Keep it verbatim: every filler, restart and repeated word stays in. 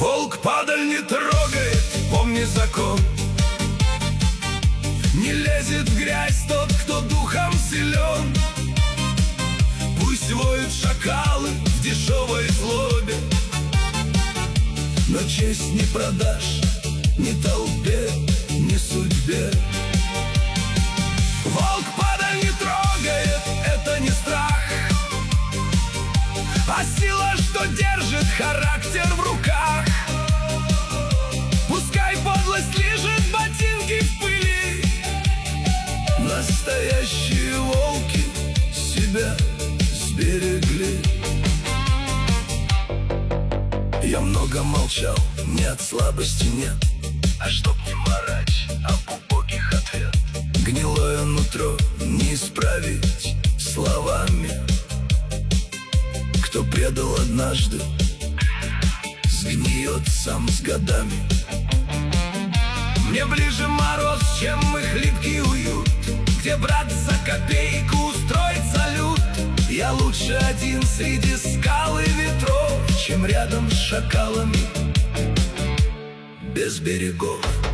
Волк падаль не трогает, помни закон. Не лезет в грязь тот, кто духом силен. Пусть воют шакалы в дешевой злобе, но честь не продашь ни толпе, ни судьбе. Волк падаль не трогает, это не страх, а сила, что держит характер в руках. Пускай подлость лижет ботинки в пыли, настоящие волки себя сберегли. Я много молчал, не от слабости, нет, а чтоб не марать об убогих ответ. Гнилое нутро не исправить словами. Кто предал однажды, сгниет сам с годами. Мне ближе мороз, чем их липкий уют, где брат за копейку устроит салют. Я лучше один среди скал и ветров, чем рядом с шакалами без берегов.